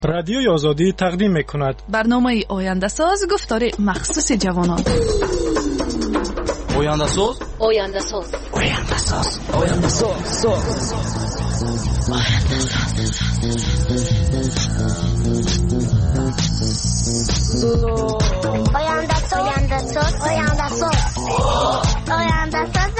رادیوی آزادی تقدیم می‌کند برنامه آینده ساز گفتار مخصوص جوانان. آینده ساز آینده ساز آینده ساز آینده ساز آینده ساز آینده ساز آینده ساز آینده ساز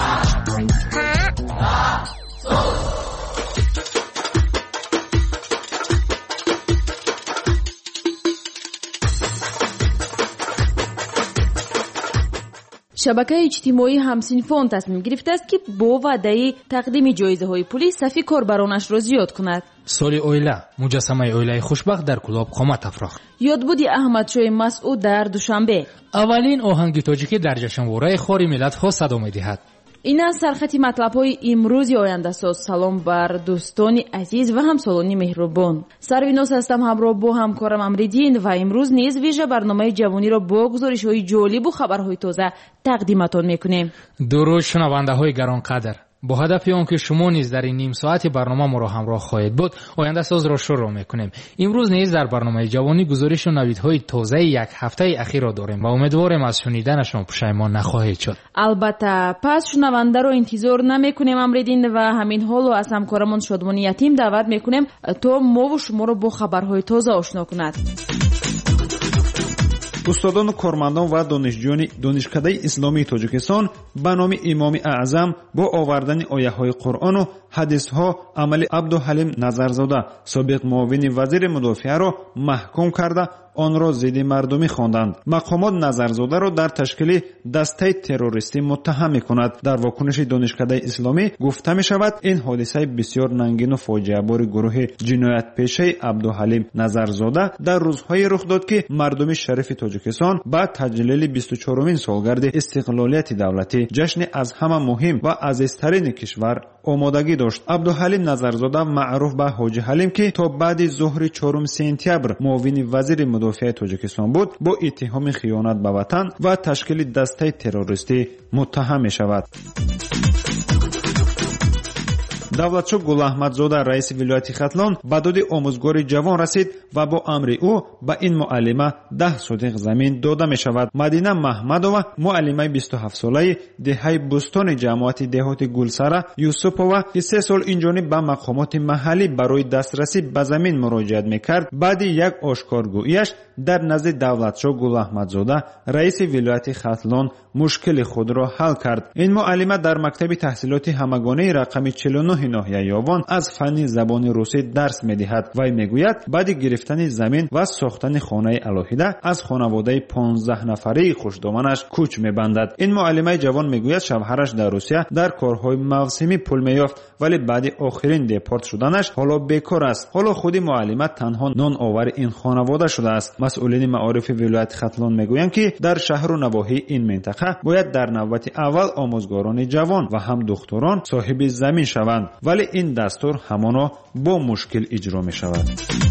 شبکه اجتماعی همسینفان تصمیم گرفته است که با وعده تقدیم جایزه‌های پولی صفی کاربرانش را زیاد کند. سال اویلا مجسمه اویلای خوشبخت در کلاب قامت افراخت. یادبود احمدشاه مسعود در دوشنبه. اولین آهنگ تاجیکی در جشنواره خوار ملت‌ها صدا می‌دهد. این است سرخط مطلب‌های امروز آینده ساز. سلام بر دوستان عزیز و همسالان مهربان. سرویناس هستم همراه با همکارم امریدین و امروز نیز ویژه برنامه جوانی را با گزارش‌های جالب و خبرهای تازه تقدیمتان می‌کنیم. درود شنونده‌های گرانقدر. با هدف آنکه شما نیز در این نیم ساعت برنامه ما را همراه خواهید بود، آینده ساز را شروع می‌کنیم. امروز نیز در برنامه جوانی گزارش و نویدهای تازه یک هفته اخیر را داریم و امیدواریم از شنیدنشان پشیمان نخواهید شد. البته پس شنونده را انتظار نمی‌کنیم امریدین و همین حال از همکارمان شادمانی یتیم دعوت می‌کنیم تا ما و شما را با خبرهای تازه آشنا کند. استادان و کارمندان و دانشجویان دانشکده اسلامی تاجیکستان به نام امام اعظم با آوردن آیه های قرآن و حدیث ها عمل عبدالحلیم نظرزاده سابق معاون وزیر مدافعه را محکوم کرده آن را ضد مردمی خواندند. مقامات نظرزاده را در تشکیل دسته تروریستی متهم می‌کند. در واکنش دانشکده اسلامی گفته می‌شود این حادثه بسیار ننگین و فاجعه بار گروه جنایت پیشه عبدالحلیم نظرزاده در روزهای رخ داد که مردم شریف تاجیکستان با تجلیل 24مین سالگرد استقلالیت دولتی جشن از همه مهم و عزیزترین کشور آمادگی داشت. عبدالحلیم نظرزاده معروف به حاجی حلیم که تا بعد ظهر 4 سپتامبر معاون وزیر مدافعه تاجیکستان بود با اتهام خیانت به وطن و تشکیل دسته تروریستی متهم می شود. давлатшо гулаҳмадзода раиси вилояти хатлон ба доди омӯзгори ҷавон расид ва бо амри ӯ ба ин муаллима 10 сотиқ замин дода мешавад. мадина маҳмадова муаллимаи 27-солаи деҳаи бустони ҷамоати деҳоти гулсара юсупова ки 3 сол инҷониб ба мақомоти маҳаллӣ барои дастрасӣ ба замин муроҷиат мекард баъди як ошкоргӯияш дар назди давлатшо гулаҳмадзода раиси вилояти хатлон мушкили худро ҳал кард. ин муаллима дар мактаби таҳсилоти ҳамагонии рақами 49 ноҳияи ёвон аз фанни забони русӣ дарс медиҳад. вай мегӯяд баъди гирифтани замин ва сохтани хонаи алоҳида аз хонаводаи 15 нафарии хушдоманаш кӯч мебандад. ин муаллимаи ҷавон мегӯяд шавҳараш дар русия дар корҳои мавсимӣ пул меёфт вале баъди охирин депорт шуданаш ҳоло бекор аст. ҳоло худи муаллима танҳо ноновари ин хонавода шудааст. масъулини маорифи вилояти хатлон мегӯянд ки дар шаҳру навоҳии ин минтақа бояд дар навбати аввал омӯзгорони ҷавон ва ҳам духтурон соҳиби замин шаванд, вале ин дастур ҳамоно бо мушкил иҷро мешавад.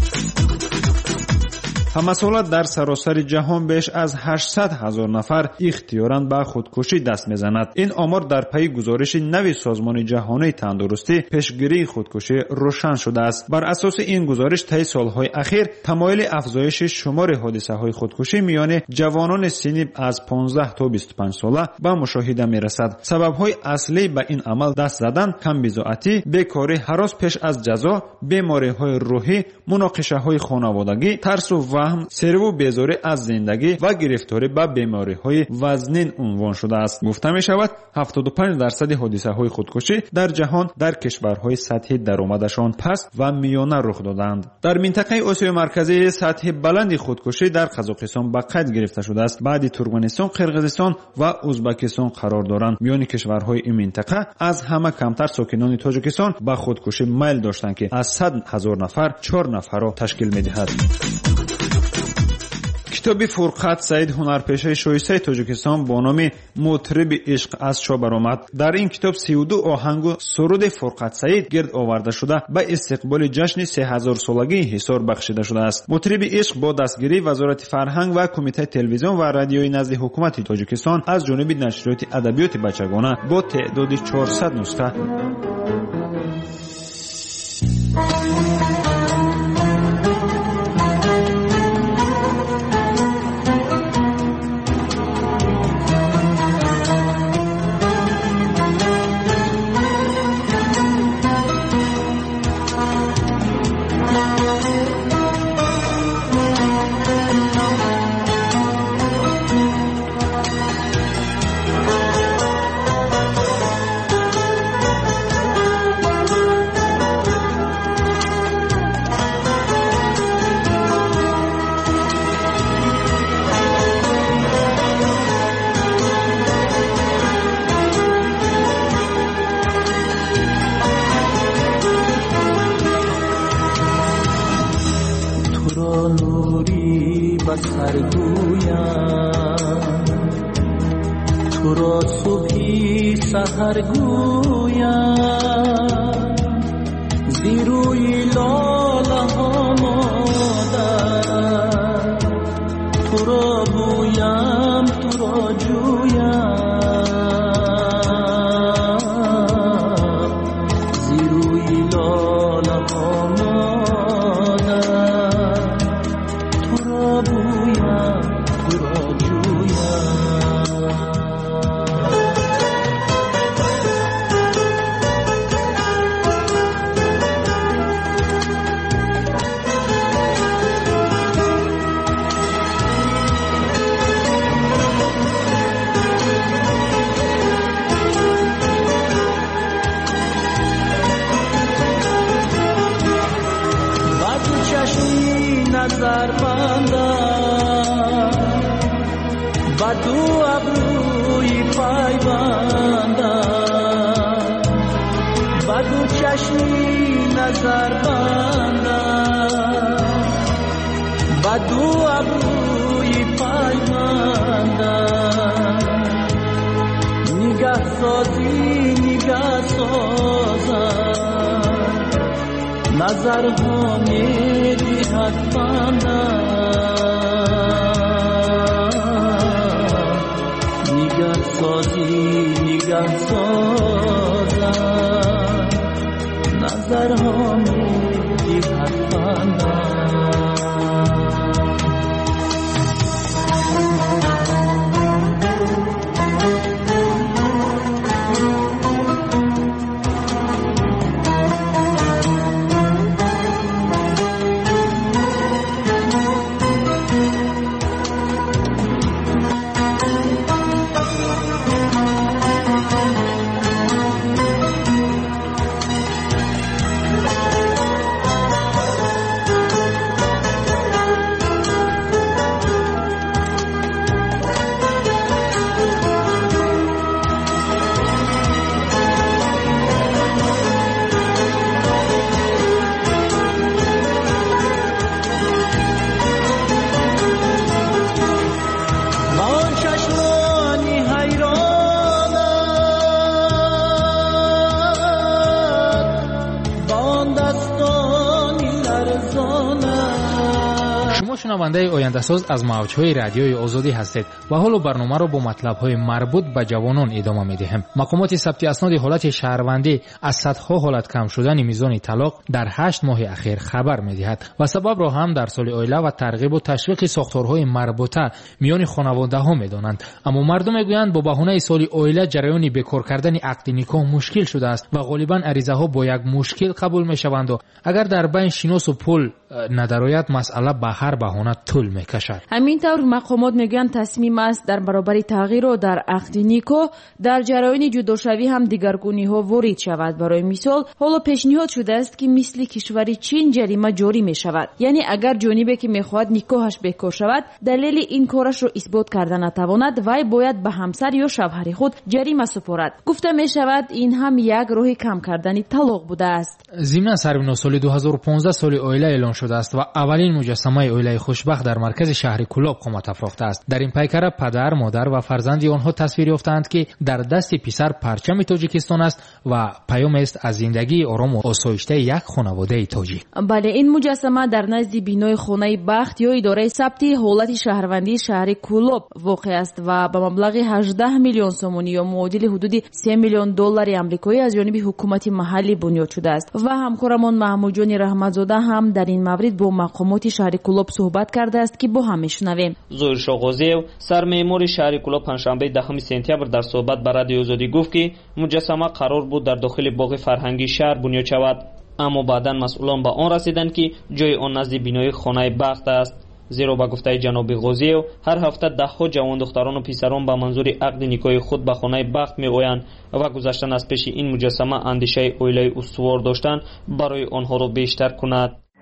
ҳамасола дар саросари ҷаҳон беш аз 800,000 нафар ихтиёран ба худкушӣ даст мезанад. ин омор дар пайи гузориши нави созмони ҷаҳонии тандурустӣ пешгирии худкушӣ рӯшан шудааст. бар асоси ин гузориш таи солҳои ахир тамоили афзоиши шумори ҳодисаҳои худкушӣ миёни ҷавонони синни аз 15 то 25 сола ба мушоҳида мерасад. сабабҳои аслӣ ба ин амал даст задан камбизоатӣ, бекорӣ, ҳарос пеш аз ҷазо, бемориҳои рӯҳӣ, муноқишаҳои хонаводагӣ, тарсу ваҳм, серву безорӣ аз зиндагӣ ва гирифторӣ ба бемориҳои вазнин унвон шудааст. гуфта мешавад 75% ҳодисаҳои худкушӣ дар ҷаҳон дар кишварҳои сатҳи даромадашон паст ва миёна рух доданд. дар минтақаи осиёи марказӣ сатҳи баланди худкушӣ дар қазоқистон ба қайд гирифта шудааст. баъди туркменистон, қирғизистон ва ӯзбекистон қарор доранд. миёни кишварҳои ин минтақа аз ҳама камтар сокинони тоҷикистон ба худкушӣ майл доштанд ки аз 100,000 нафар 4 нафарро ташкил медиҳад. китоби фурқат саид ҳунарпешаи шоистаи тоҷикистон бо номи мутриби ишқ аз чоп баромад. дар ин китоб 32 оҳангу суруди фурқат саид гирд оварда шуда ба истиқболи ҷашни 3000-солагии ҳисор бахшида шудааст. мутриби ишқ бо дастгирии вазорати фарҳанг ва кумитаи телевизион ва радиои назди ҳукумати тоҷикистон аз ҷониби нашриёти адабиёти бачагона бо теъдоди 400 нусха را نوری بسر گویم، تو را صبحی سحر گویم، زیروی لاله ها مادر، تو را بویم تو را جویم، زیروی لاله ها مادر، تو را بویم تو را جویم. نظر بندم با دو ابروی پای بندم، با دو چشمی نظر بندم، با دو ابروی پای بندم، نگاه سازی نگاه سازم، نظر همی دیدت بندم، نگاه سازی نگاه سازم، نظر همی دیدت بندم. شنونده آینده ساز از موج‌های رادیوی آزادی هستید و حالا برنامه را با مطلب‌های مربوط به جوانان ادامه می‌دهیم. مقامات ثبت اسناد حالت شهروندی از صدها حالت کم شدن میزان طلاق در 8 ماه اخیر خبر می‌دهد و سبب را هم در سال اویله و ترغیب و تشویق ساختارهای مربوطه میان خانواده‌ها می‌دانند. اما مردم می‌گویند با بهانه سال اویله جریان بیکار کردن عقد نکاح مشکل شده است و غالباً عریضه‌ها با یک مشکل قبول می‌شوند و اگر در بین شناس و پول ندارد مسئله به هر بهانه طول می‌کشد. همینطور مقامات میگن تصمیم است در برابر تغییر و در عقد نکاح در جریان جداشوی هم دیگرگونی‌ها وارد شود. برای مثال حالا پیشنهاد شده است که مثل کشور چین جریمه جاری می‌شود، یعنی اگر جانبی که می‌خواهد نکاحش بیکار شود دلیل این کارش را اثبات کرده نتواند وی باید به همسر یا شوهر خود جریمه سپارد. گفته می‌شود این هم یک راه کم کردن طلاق بوده است. ضمن سروین سال 2015 سال اویله اعلان شده است و اولین مجسمه اویله خوشبخت در مرکز شهر کلاب قامت افراخته است. در این پیکره پدر، مادر و فرزندی آنها تصویر یافتند که در دست پسر پرچم تاجیکستان است و پیام است از زندگی آرام و آسایشته یک خانواده تاجیک. بله، این مجسمه در نزد بینای خانه بخت یا اداره ثبت حالت شهروندی شهر کلاب واقع است و به مبلغ 18 میلیون سومونی یا معادل حدود 3 میلیون دلار آمریکایی از جانب حکومت محلی بنیاد شده است. و همکارمان محمود جان رحمتزاده هم در این مورد با مقامات شهر کلاب صحبت کرده است که با هم میشنویم. زهیر شاغازیو سرمعمار شهر کلاب پنجشنبه 10 سپتامبر در صحبت با رادیو آزادی گفت که مجسمه قرار بود در داخل باغ فرهنگی شهر بنیاد شود، اما بعداً مسئولان به آن رسیدند که جای آن نزد بینای خانه بخت است. زیرا با گفته جناب غازیو هر هفته ده‌ها جوان دختران و پسران به منظور عقد نکاح خود به خانه بخت میآیند و گذشتن از پیش این مجسمه اندیشه اویله استوار داشتن برای آنها را بیشتر کند.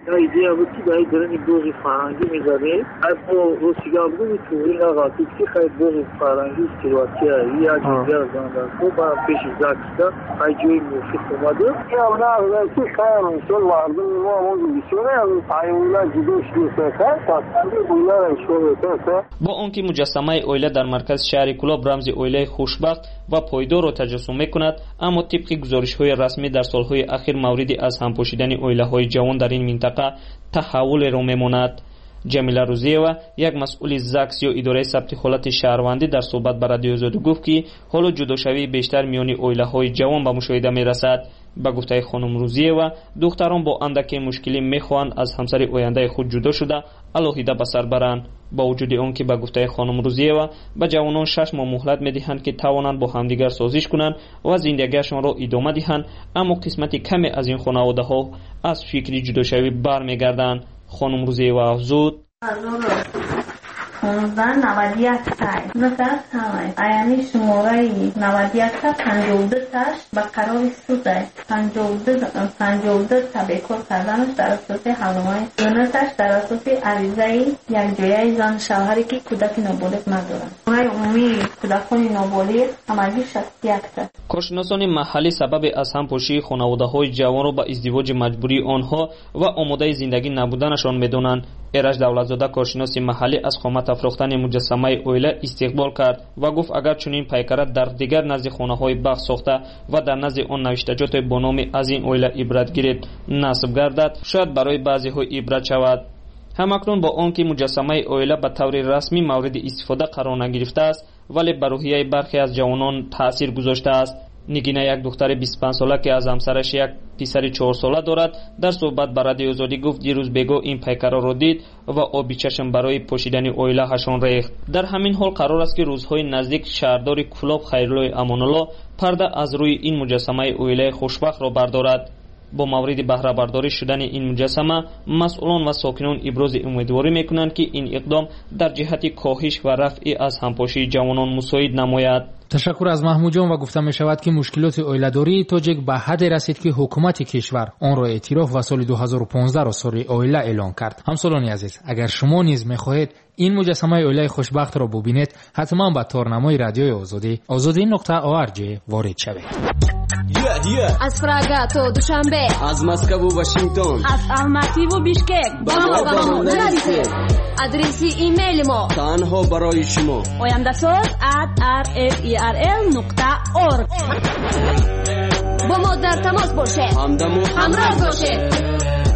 ایده بود که برای درنی بوغی فرهنگی می‌زدیم. از با روسیگاه بودیم توی نقاطی که خیلی بوغی فرهنگی استیواتی هایی یا جزیره زندان تو با پیش زاکستا های جوی موفق اومده. یا نه که خیلی میشون واردن ما همون بیشونه همون تایولا جدوش نیسته تاستانده بویار ایشون بسته. با آنکه مجسمه اویله در مرکز شهر کلاب رمز اویله خوشبخت و پایدار را تجسم میکند، اما طبق گزارش‌های رسمی در سالهای اخیر موردی از همپوشیدن اویله‌های جوان در این منطقه تحول را میماند. جمیله روزیوا، یک مسئول زاکس یا اداره ثبت حالت شهروندی، در صحبت با رادیو آزادی گفت که حالا جداشوی بیشتر میان اویله‌های جوان به مشاهده میرسد. با گفته خانم روزیوا، دختران با اندکی مشکلی میخواهند از همسر آینده خود جدا شده علاهیده به سر برند. با وجود آنکه با گفته خانم روزیوا به جوانان 6 ماه مهلت میدهند که توانند با همدیگر سازش کنند و زندگیشان را ادامه دهند، اما قسمت کمی از این خانواده ها از فکر جداشوی برمیگردند. خانم روزیوا افزود: 1591 تای نظر تای ایانی شماره 91 تا 52 تاش با قرار سود 52 تبکر کردنش در اساس حرمای دونتش در اساس عریضه یک جایه زن شوهری که کودک نابالغ ندارند. اونای عمومی کودکان نابالغ همگی 61 تا. کارشناسان محلی سبب از همپوشی خانواده‌های جوان را به ازدواج مجبوری آنها و آماده زندگی نبودنشان می‌دانند. ایرج دولتزاده کارشناس محلی از قامت افروختن مجسمه اویله استقبال کرد و گفت اگر چنین پیکره در دیگر نزد خانه‌های بخت ساخته و در نزد آن نوشتجات با نام از این اویله عبرت گرفت نصب گردد، شاید برای بعضی‌ها عبرت شود. همکنون با آنکه مجسمه اویله به طور رسمی مورد استفاده قرار نگرفته است، ولی بر روحیه برخی از جوانان تاثیر گذاشته است. نگینه، یک دختر 25 ساله که از همسرش یک پسر 4 ساله دارد، در صحبت با رادیو آزادی گفت دیروز بگو این پیکره را دید و آبی چشم برای پوشیدن اویله هشان ریخت. در همین حال قرار است که روزهای نزدیک شهردار کلاب خیرالله امان‌الله پرده از روی این مجسمه اویله خوشبخت را بردارد. با مورد بهره برداری شدن این مجسمه، مسئولان و ساکنان ابراز امیدواری میکنند که این اقدام در جهت کاهش و رفع از همپوشی جوانان مساعد نماید. تشکر از محمود جان. و گفته می شود که مشکلات اویله‌داری تاجیک به حد رسید که حکومت کشور آن را اعتراف و سال 2015 را سال اویله اعلان کرد. همسالان عزیز، اگر شما نیز می‌خواهید این مجسمه اویله خوشبخت را ببینید، حتما به تارنمای رادیوی آزادی azadi.org وارد شوید. از پراگ تا دوشنبه، از مسکو و واشنگتن، از الماتی و بیشکک با ما نرسید. آدرس ایمیل ما تنها برای شما oyandasod@rferl.org. با ما در تماس باشید، همراه باشید.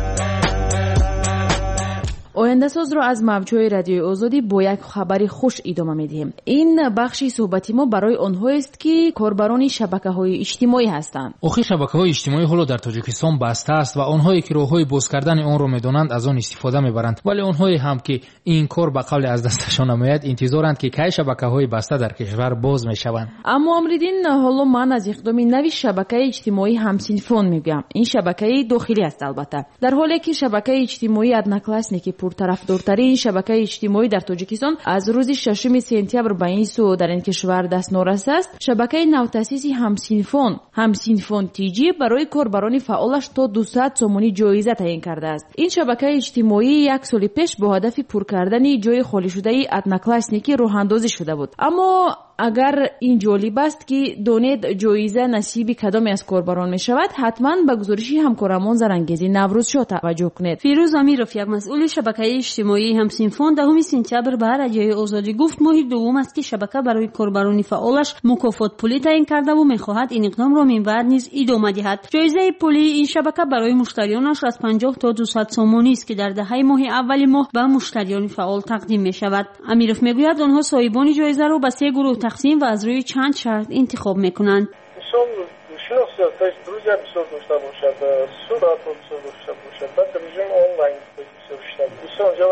آینده ساز را از موجهای رادیوی آزادی با یک خبری خوش ادامه میدهیم. این بخشی صحبتی ما برای آنها است که کاربران شبکه‌های اجتماعی هستند. آخه شبکه‌های اجتماعی حالا در تاجیکستان بسته است و آنهایی که راههای باز کردن آن را می‌دانند از آن استفاده می‌برند، ولی آنهایی هم که این کار به قول از دستشان نمیاد انتظارند که کی شبکه‌های بسته در کشور باز می‌شوند. اما امریدین، حالا من از اقدام نوی شبکه اجتماعی همسینفون میگم. این شبکه داخلی است البته، در حالی که شبکه اجتماعی ادناکلاسنیکی پرطرفدارترین شبکه اجتماعی در تاجیکستان از روز 6 سپتامبر به این سو در این کشور دست نورست است. شبکه نوتاسیس همسینفون تیجی برای کاربران فعالش تا 200 سومونی جایزه تعیین کرده است. این شبکه اجتماعی یک سال پیش با هدف پر کردن جای خالی شده ادناکلاسنیکی راه اندازی شده بود. اما اگر این جالب است که دونید جایزه نصیب کدامی از کاربران می شود، حتما به گزارش همکارمان زرنگیزی نوروز شاه توجه کنید. فیروز امیرов یک مسئول شبکه اجتماعی همسینفون 10 سپتامبر به رادیوی آزادی گفت ماه دوم است که شبکه برای کاربران فعالش مکافات پولی تعیین کرده و می‌خواهد این اقدام را من بعد نیز ادامه دهد. جایزه پولی این شبکه برای مشتریانش از 50 تا 200 سومونی است که در دهه ماه اول ماه به مشتریان فعال تقدیم می شود. امیرов میگوید آنها صاحبان جایزه را به 3 گروه تقسیم و از روی چند شرط انتخاب میکنند. شناخت روز اپیزود داشته باشد، صورت داشته باشد، بعد رژیم آنلاین داشته باشد.